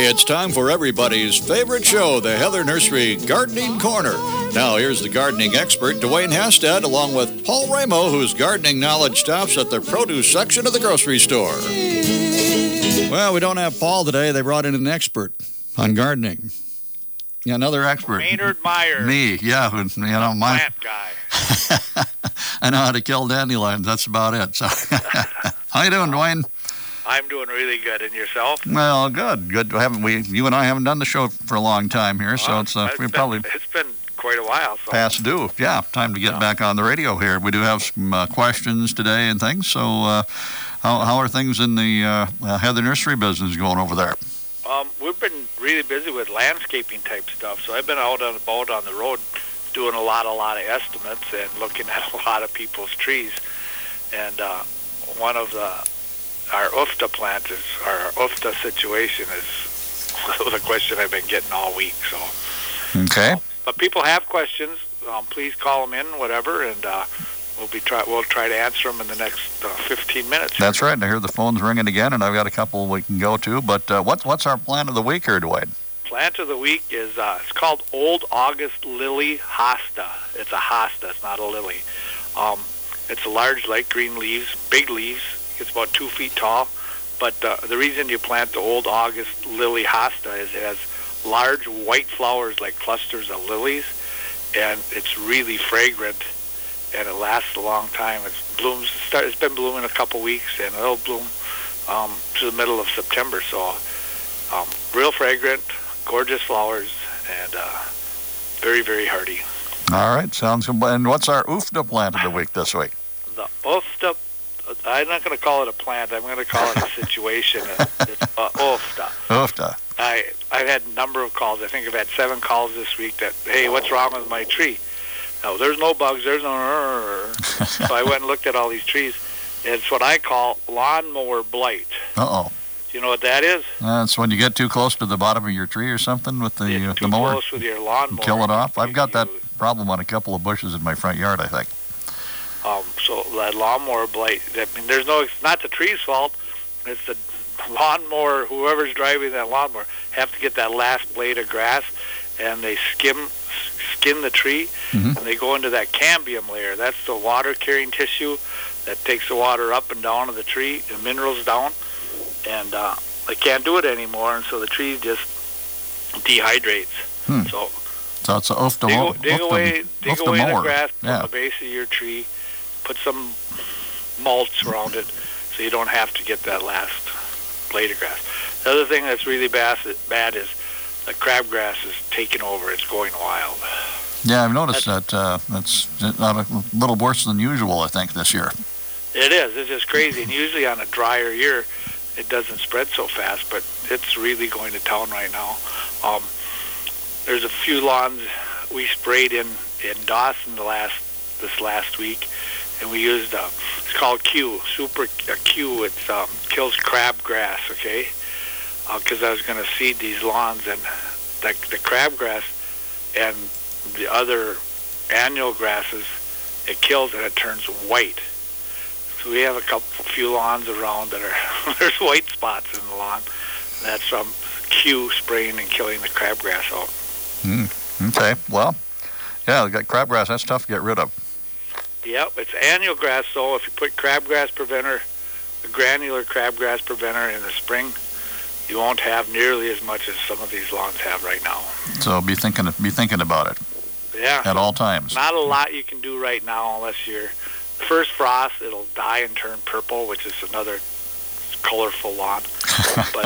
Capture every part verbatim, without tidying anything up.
It's time for everybody's favorite show, the Heather Nursery Gardening Corner. Now, here's the gardening expert, Dwayne Hastad, along with Paul Ramo, whose gardening knowledge stops at the produce section of the grocery store. Well, we don't have Paul today. They brought in an expert on gardening. Yeah, another expert. Maynard Meyer. Me, yeah. You know, my plant guy. I know how to kill dandelions. That's about it. So, how you doing, Dwayne? I'm doing really good. And yourself? Well, good. Good. Haven't we? You and I haven't done the show for a long time here, so well, it's uh, it's we been, probably it's been quite a while. So. Past due. Yeah, time to get yeah. back on the radio here. We do have some uh, questions today and things. So, uh, how how are things in the uh, uh, Heather Nursery business going over there? Um, we've been really busy with landscaping type stuff. So I've been out on the boat on the road, doing a lot, a lot of estimates and looking at a lot of people's trees. And uh, one of the our ufta plant is our ufta situation is the question I've been getting all week. So okay, um, but people have questions. Um, please call them in, whatever, and uh, we'll be try we'll try to answer them in the next uh, fifteen minutes. That's right. I hear the phone's ringing again, and I've got a couple we can go to. But uh, what's what's our plant of the week here, Dwayne? Plant of the week is uh, it's called Old August Lily Hosta. It's a hosta. It's not a lily. Um, it's a large light green leaves, big leaves. It's about two feet tall. But uh, the reason you plant the Old August Lily Hosta is it has large white flowers like clusters of lilies, and it's really fragrant, and it lasts a long time. It blooms. Start, it's been blooming a couple weeks, and it'll bloom um, to the middle of September. So, um, real fragrant, gorgeous flowers, and uh, very, very hardy. All right, sounds good. And what's our ufta plant of the week this week? The ufta. I'm not going to call it a plant. I'm going to call it a situation. It's uh, ufta. Ufta. I, I've had a number of calls. I think I've had seven calls this week that, hey, what's wrong with my tree? No, there's no bugs. There's no... So I went and looked at all these trees. It's what I call lawnmower blight. Uh-oh. Do you know what that is? That's when you get too close to the bottom of your tree or something with the, it's uh, too the mower. close with your lawnmower. Kill it off. I've got that problem on a couple of bushes in my front yard, I think. Um, so that lawnmower blight, I mean, there's no, it's not the tree's fault. It's the lawnmower, whoever's driving that lawnmower, have to get that last blade of grass, and they skim, skin the tree, mm-hmm. and they go into that cambium layer. That's the water-carrying tissue that takes the water up and down of the tree, the minerals down, and uh, they can't do it anymore, and so the tree just dehydrates. Hmm. So, so it's a ufta dig, dig ufta, away, dig ufta away mower. the grass yeah. from the base of your tree. Put some mulch around it so you don't have to get that last blade of grass. The other thing that's really bad, bad is the crabgrass is taking over. It's going wild. Yeah, I've noticed that's, that uh, it's not a little worse than usual, I think, this year. It is. It's just crazy. And usually on a drier year, it doesn't spread so fast, but it's really going to town right now. Um, there's a few lawns we sprayed in, in Dawson the last this last week. And we used, uh, it's called Q, Super uh, Q. It um, kills crabgrass, okay? Because uh, I was going to seed these lawns, and the, the crabgrass and the other annual grasses, it kills and it turns white. So we have a couple, few lawns around that are, there's white spots in the lawn. That's from Q spraying and killing the crabgrass out. Mm, okay, well, yeah, we got crabgrass. That's tough to get rid of. Yep, it's annual grass, though. If you put crabgrass preventer, the granular crabgrass preventer in the spring, you won't have nearly as much as some of these lawns have right now. So be thinking be thinking about it. Yeah. At all times. Not a lot you can do right now unless you're... First frost, it'll die and turn purple, which is another colorful lawn. But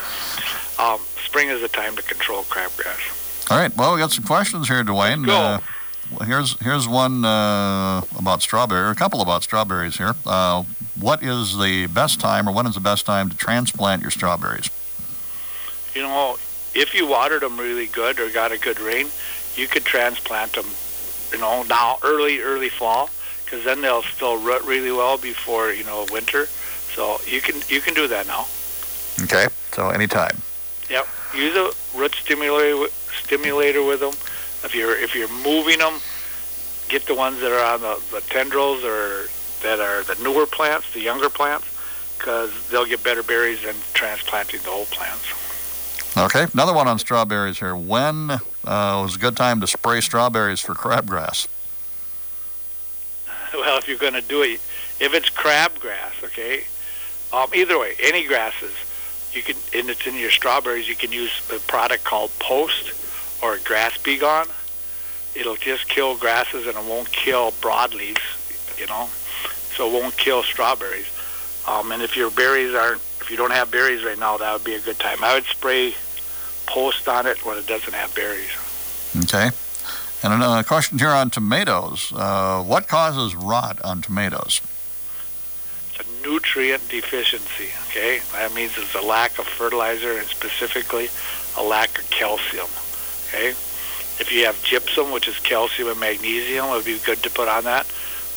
um, spring is the time to control crabgrass. All right, well, we got some questions here, Dwayne. Let's go. Uh, Here's here's one uh, about strawberry, or a couple about strawberries here. Uh, what is the best time, or when is the best time to transplant your strawberries? You know, if you watered them really good or got a good rain, you could transplant them, you know, now early, early fall, because then they'll still root really well before, you know, winter. So you can you can do that now. Okay, so anytime. Yep. Use a root stimulator stimulator with them. If you're if you're moving them, get the ones that are on the, the tendrils or that are the newer plants, the younger plants, because they'll get better berries than transplanting the old plants. Okay, another one on strawberries here. When uh, was a good time to spray strawberries for crabgrass? Well, if you're going to do it, if it's crabgrass, okay, um, either way, any grasses, you can, and it's in your strawberries, you can use a product called Post or Grass Be Gone. It'll just kill grasses and it won't kill broadleaves, you know, so it won't kill strawberries. Um, and if your berries aren't, if you don't have berries right now, that would be a good time. I would spray Post on it when it doesn't have berries. Okay. And another question here on tomatoes. Uh, what causes rot on tomatoes? It's a nutrient deficiency, okay? That means it's a lack of fertilizer and specifically a lack of calcium, okay? If you have gypsum, which is calcium and magnesium, it would be good to put on that.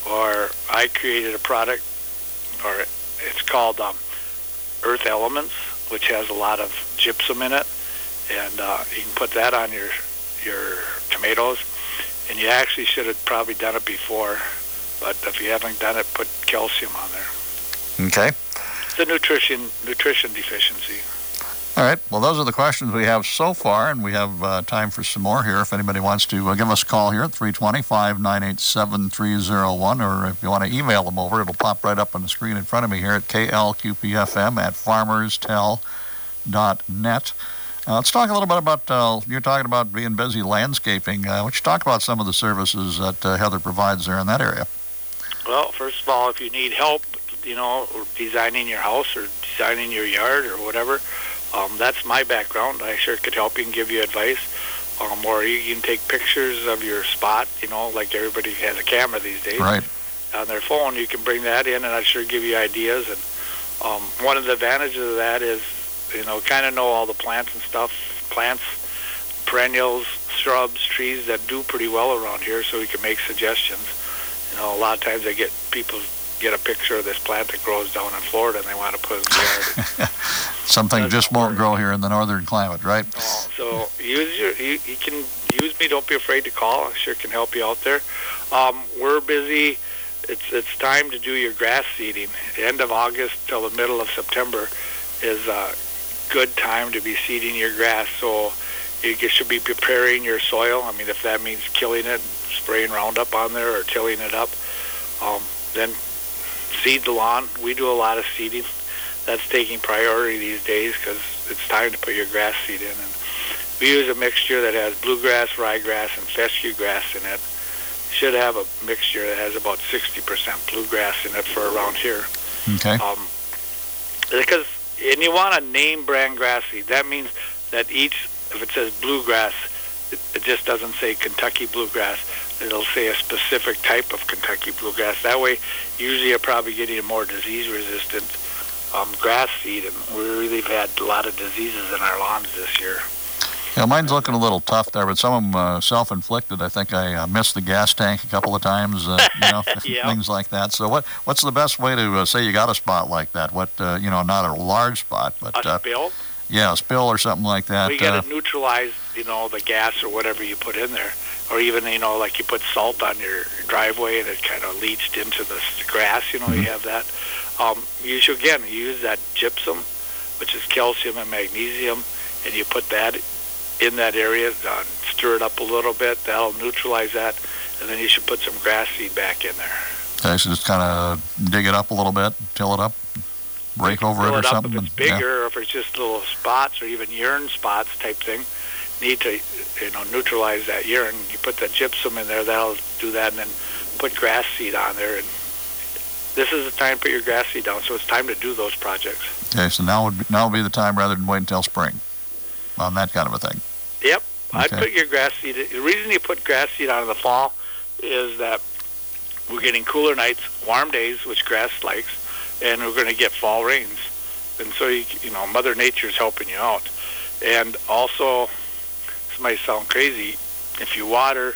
Or I created a product, or it's called um, Earth Elements, which has a lot of gypsum in it. And uh, you can put that on your your tomatoes. And you actually should have probably done it before, but if you haven't done it, put calcium on there. Okay. It's a nutrition nutrition deficiency. All right. Well, those are the questions we have so far, and we have uh, time for some more here. If anybody wants to uh, give us a call here at three two zero, five nine eight, seven three zero one, or if you want to email them over, it'll pop right up on the screen in front of me here at K L Q P F M at farmers tel dot net. Uh, let's talk a little bit about, uh, you're talking about being busy landscaping. Uh, why don't you talk about some of the services that uh, Heather provides there in that area? Well, first of all, if you need help, you know, designing your house or designing your yard or whatever, um, that's my background. I sure could help you and give you advice. Um, or you can take pictures of your spot, you know, like everybody has a camera these days. Right. On their phone, you can bring that in, and I'd sure give you ideas. And um, one of the advantages of that is, you know, kind of know all the plants and stuff, plants, perennials, shrubs, trees that do pretty well around here, so we can make suggestions. You know, a lot of times I get people get a picture of this plant that grows down in Florida, and they want to put it in the yard. Something just won't grow here in the northern climate, right? Oh, so use your, you, you can use me. Don't be afraid to call. I sure can help you out there. Um, we're busy. It's it's time to do your grass seeding. The end of August till the middle of September is a good time to be seeding your grass. So you should be preparing your soil. I mean, if that means killing it, spraying Roundup on there or tilling it up, um, then seed the lawn. We do a lot of seeding. That's taking priority these days because it's time to put your grass seed in. And we use a mixture that has bluegrass, ryegrass, and fescue grass in it. Should have a mixture that has about sixty percent bluegrass in it for around here. Okay. Um, because, and you want a name brand grass seed. That means that each, if it says bluegrass, it, it just doesn't say Kentucky bluegrass. It'll say a specific type of Kentucky bluegrass. That way, usually you're probably getting a more disease-resistant um, grass seed, and we really have had a lot of diseases in our lawns this year. Yeah, mine's looking a little tough there, but some of them uh, self-inflicted. I think I uh, missed the gas tank a couple of times, uh, you know, Yep. things like that. So what what's the best way to uh, say you got a spot like that? What, uh, you know, not a large spot, but... A uh, spill? Yeah, a spill or something like that. We got uh, to neutralize, you know, the gas or whatever you put in there. Or even, you know, like you put salt on your driveway and it kind of leached into the grass, you know, mm-hmm. You have that. Um, you should, again, use that gypsum, which is calcium and magnesium, and you put that in that area, uh, stir it up a little bit, that'll neutralize that, and then you should put some grass seed back in there. Okay, so just kind of dig it up a little bit, till it up, break over it or it up something. If it's bigger, yeah. Or if it's just little spots or even urine spots type thing, need to, you know, neutralize that urine. You put that gypsum in there, that'll do that, and then put grass seed on there. And this is the time to put your grass seed down, so it's time to do those projects. Okay, so now would be, now would be the time rather than wait until spring on that kind of a thing. Yep. Okay. I'd put your grass seed, the reason you put grass seed on in the fall is that we're getting cooler nights, warm days, which grass likes, and we're going to get fall rains. And so, you, you know, Mother Nature's helping you out. And also, this might sound crazy, if you water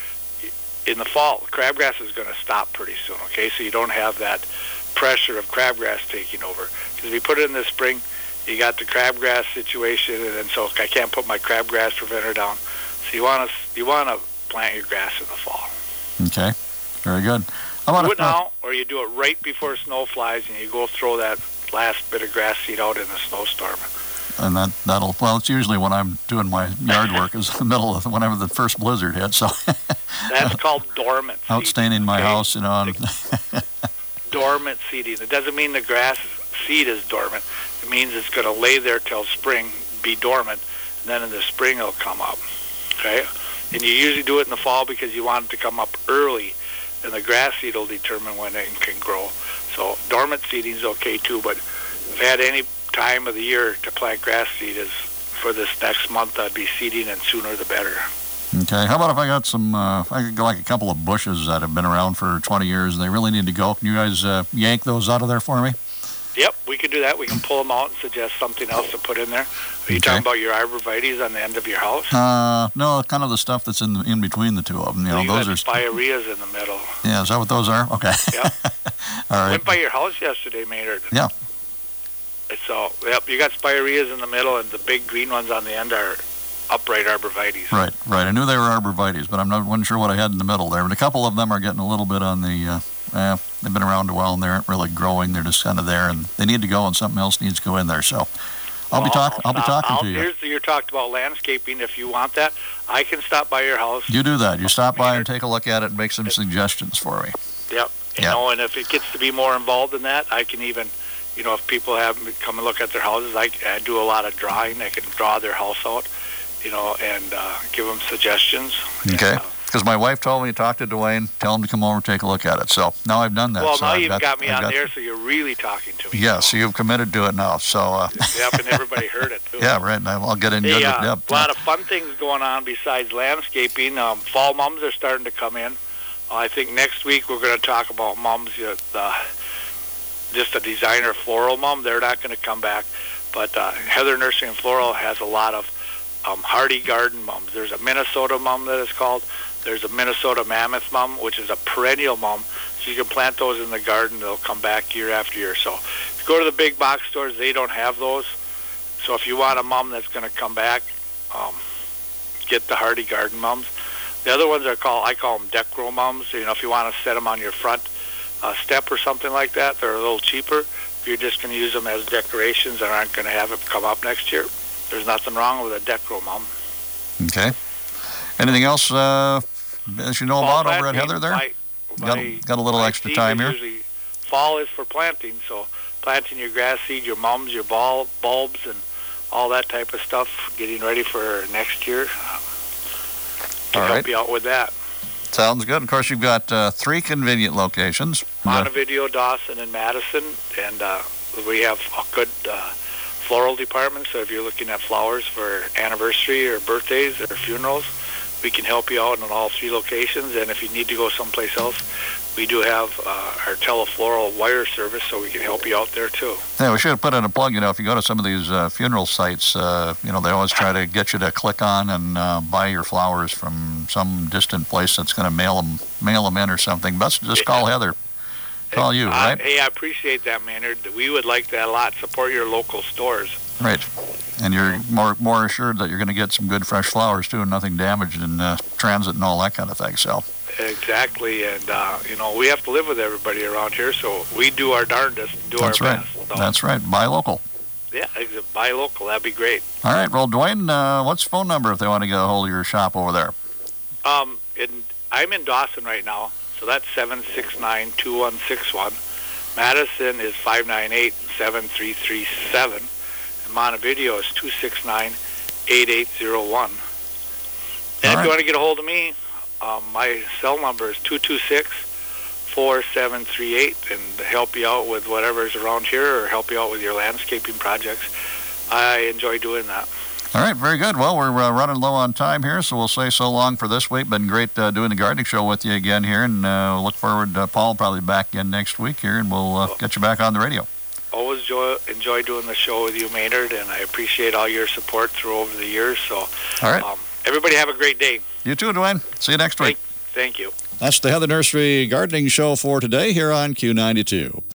in the fall, crabgrass is going to stop pretty soon, okay? So you don't have that pressure of crabgrass taking over. Because if you put it in the spring, you got the crabgrass situation, and then so I can't put my crabgrass preventer down. So you want to you want to plant your grass in the fall. Okay, very good. How about do it now, or you do it right before snow flies, and you go throw that last bit of grass seed out in the snowstorm. And that, that'll, well, it's usually when I'm doing my yard work is the middle of whenever the first blizzard hits. So that's called dormant seeding. Outstaining my okay? house, you know. And dormant seeding. It doesn't mean the grass seed is dormant. It means it's going to lay there till spring, be dormant, and then in the spring it'll come up. Okay? And you usually do it in the fall because you want it to come up early, and the grass seed will determine when it can grow. So dormant seeding is okay too, but if I had any time of the year to plant grass seed is for this next month, I'd be seeding, and sooner the better. Okay. How about if I got some, uh, if I could go like a couple of bushes that have been around for twenty years and they really need to go? Can you guys uh, yank those out of there for me? Yep, we can do that. We can pull them out and suggest something else to put in there. Are you okay. talking about your arborvitaes on the end of your house? Uh, no, kind of the stuff that's in the, in between the two of them. You know, you those got are spireas in the middle. Yeah, is that what those are? Okay. Yeah. All right. Went by your house yesterday, Maynard. Yeah. So, yep, you got spireas in the middle, and the big green ones on the end are upright arborvitaes. Right, right. I knew they were arborvitaes, but I'm not wasn't sure what I had in the middle there. But a couple of them are getting a little bit on the. Uh, eh, they've been around a while and they aren't really growing. They're just kind of there, and they need to go, and something else needs to go in there. So, I'll be talking. I'll be talking I'll, to you. Here's you talked about landscaping. If you want that, I can stop by your house. You do that. You stop by and take a look at it and make some suggestions for me. Yep. You yep. know, and if it gets to be more involved than that, I can even. You know, if people have me come and look at their houses, I, I do a lot of drawing. I can draw their house out, you know, and uh, give them suggestions. Okay. Because uh, my wife told me to talk to Dwayne, tell him to come over and take a look at it. So now I've done that. Well, so now I've you've got, got me I've on got, there, so you're really talking to me. Yes, so you've committed to it now. So. Uh, yep, and everybody heard it, too. Yeah, right. I'll get in hey, good uh, with yep. A lot of fun things going on besides landscaping. Um, fall mums are starting to come in. Uh, I think next week we're going to talk about mums. Uh, the, just a designer floral mum. They're not going to come back. But uh, Heather Nursery and Floral has a lot of um, hardy garden mums. There's a Minnesota mum that is called. There's a Minnesota mammoth mum, which is a perennial mum. So you can plant those in the garden. They'll come back year after year. So if you go to the big box stores, they don't have those. So if you want a mum that's going to come back, um, get the hardy garden mums. The other ones are called, I call them deck-grow mums. You know, if you want to set them on your front uh, step or something like that, they're a little cheaper. If you're just going to use them as decorations and aren't going to have it come up next year, there's nothing wrong with a deck-grow mum. Okay. Anything else uh, as you know fall about over at planting, Heather there? My, got, my, got a little extra time here? Usually, fall is for planting, so planting your grass seed, your mums, your ball, bulbs, and all that type of stuff, getting ready for next year. To all help right. you out with that. Sounds good. Of course, you've got uh, three convenient locations. Montevideo, Dawson, and Madison, and uh, we have a good uh, floral department, so if you're looking at flowers for anniversary or birthdays or funerals, we can help you out in all three locations, and if you need to go someplace else, we do have uh, our telefloral wire service, so we can help you out there too. Yeah, we should have put in a plug. You know, if you go to some of these uh, funeral sites, uh, you know, they always try to get you to click on and uh, buy your flowers from some distant place that's going to mail them, mail them in or something. Best just yeah. call Heather. Call you, right? Uh, hey, I appreciate that, Maynard. We would like that a lot. Support your local stores. Right. And you're more more assured that you're going to get some good fresh flowers, too, and nothing damaged in uh, transit and all that kind of thing. So. Exactly. And, uh, you know, we have to live with everybody around here, so we do our darndest and do That's our right. best. So. That's right. Buy local. Yeah, buy local. That'd be great. All right. Well, Dwayne, uh, what's the phone number if they want to get a hold of your shop over there? Um, in, I'm in Dawson right now. So that's seven six nine, two one six one. Madison is five nine eight, seven three three seven. And Montevideo is two six nine, eight eight zero one. And All if right. you want to get a hold of me, um, my cell number is two two six, four seven three eight, and to help you out with whatever's around here or help you out with your landscaping projects. I enjoy doing that. All right, very good. Well, we're uh, running low on time here, so we'll say so long for this week. Been great uh, doing the gardening show with you again here, and uh, look forward to Paul probably back in next week here, and we'll uh, get you back on the radio. Always enjoy, enjoy doing the show with you, Maynard, and I appreciate all your support through over the years. So, all right. Um, everybody have a great day. You too, Dwayne. See you next week. Thank, thank you. That's the Heather Nursery Gardening Show for today here on Q ninety-two.